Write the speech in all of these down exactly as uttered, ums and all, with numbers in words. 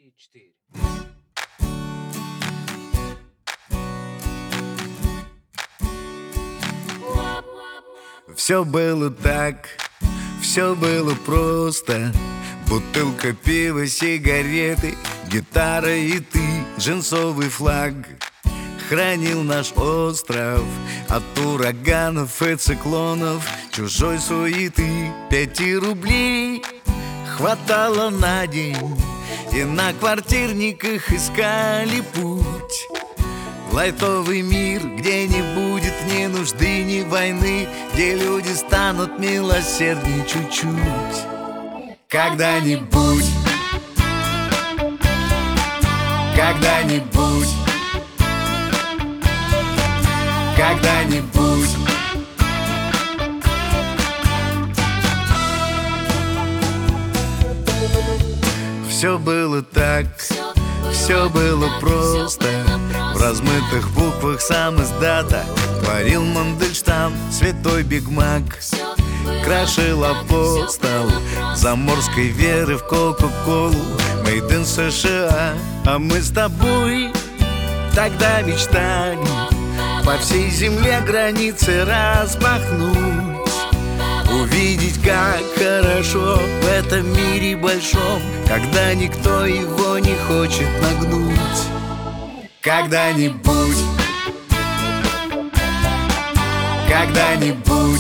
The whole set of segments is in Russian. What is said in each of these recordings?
три, четыре. Все было так, все было просто. Бутылка пива, сигареты, гитара и ты, джинсовый флаг хранил наш остров от ураганов и циклонов, чужой суеты. Пяти рублей хватало на день, и на квартирниках искали путь. Лайтовый мир, где не будет ни нужды, ни войны, где люди станут милосердней чуть-чуть. Когда-нибудь, когда-нибудь, когда-нибудь. Все было так, все было просто. В размытых буквах сам издата творил Мандельштам, святой Бигмак крошил апостол заморской веры в Кока-Колу, Made in США. А мы с тобой тогда мечтали по всей земле границы распахнуть, увидеть, как хорошо в этом мире большом, когда никто его не хочет нагнуть. Когда-нибудь, когда-нибудь,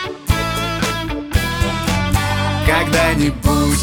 когда-нибудь.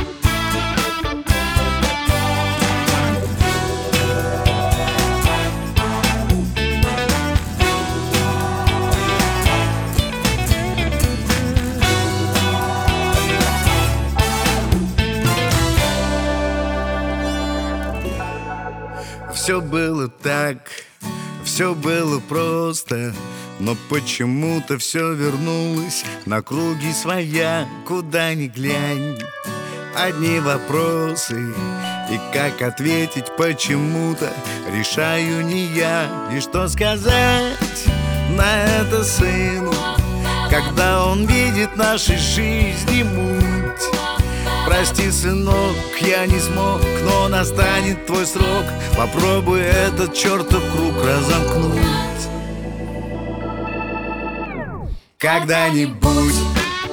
Все было так, все было просто, но почему-то все вернулось на круги своя, куда ни глянь. Одни вопросы, и как ответить почему-то решаю не я. И что сказать на это сыну, когда он видит нашей жизни муть? Прости, сынок, я не смог, но настанет твой срок. Попробуй этот чертов круг разомкнуть. Когда-нибудь,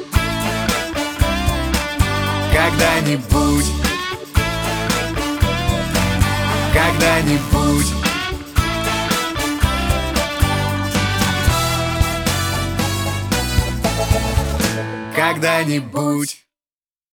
когда-нибудь, когда-нибудь. Когда-нибудь.